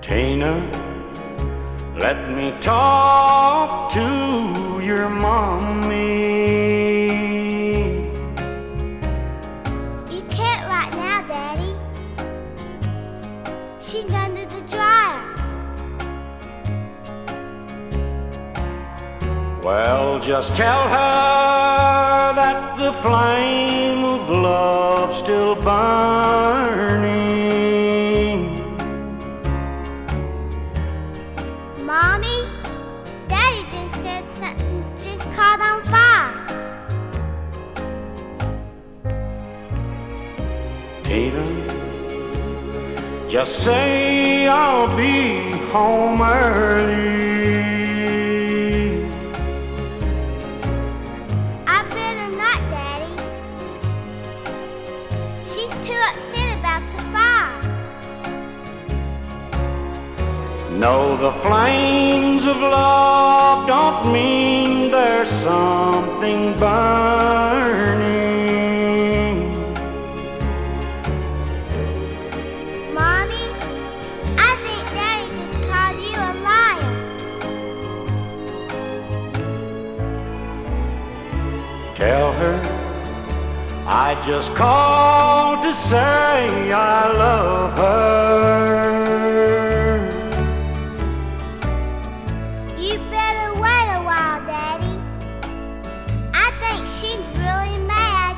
Tina, let me talk to your mommy. You can't right now, Daddy. She's under the dryer. Well, just tell her that the flame of love still burning. Mommy, Daddy just said something just caught on fire. Tina, just say I'll be home early. I better not, Daddy. She's too upset about the fire. No, the flames of love don't mean there's something burning. Mommy, I think Daddy just called you a liar. Tell her I just called to say I love her. You better wait a while, Daddy. I think she's really mad.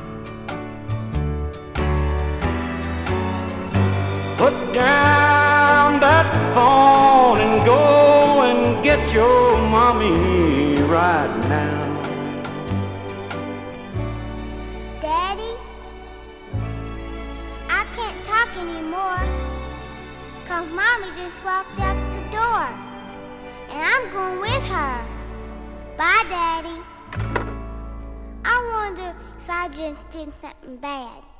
Put down that phone and go and get your mommy right now. Daddy, I can't talk anymore, 'cause Mommy just walked out the door, and I'm going with her. Bye, Daddy. I wonder if I just did something bad.